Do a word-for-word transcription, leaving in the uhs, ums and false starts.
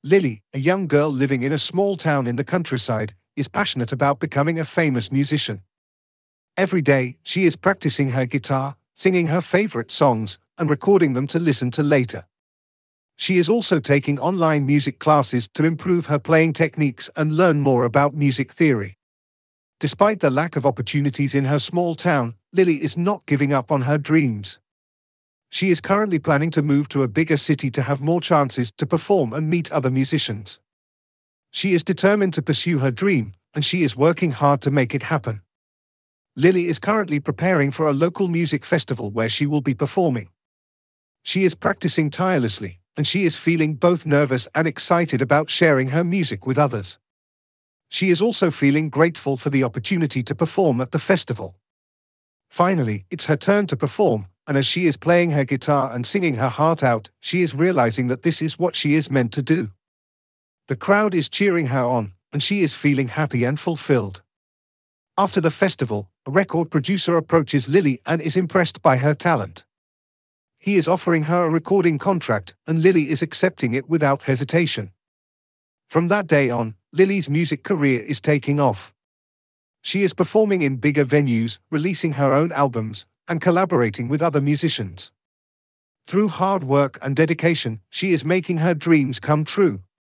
Lily, a young girl living in a small town in the countryside, is passionate about becoming a famous musician. Every day, she is practicing her guitar, singing her favorite songs, and recording them to listen to later. She is also taking online music classes to improve her playing techniques and learn more about music theory. Despite the lack of opportunities in her small town, Lily is not giving up on her dreams. She is currently planning to move to a bigger city to have more chances to perform and meet other musicians. She is determined to pursue her dream, and she is working hard to make it happen. Lily is currently preparing for a local music festival where she will be performing. She is practicing tirelessly, and she is feeling both nervous and excited about sharing her music with others. She is also feeling grateful for the opportunity to perform at the festival. Finally, it's her turn to perform, and as she is playing her guitar and singing her heart out, she is realizing that this is what she is meant to do. The crowd is cheering her on, and she is feeling happy and fulfilled. After the festival, a record producer approaches Lily and is impressed by her talent. He is offering her a recording contract, and Lily is accepting it without hesitation. From that day on, Lily's music career is taking off. She is performing in bigger venues, releasing her own albums, and collaborating with other musicians. Through hard work and dedication, she is making her dreams come true.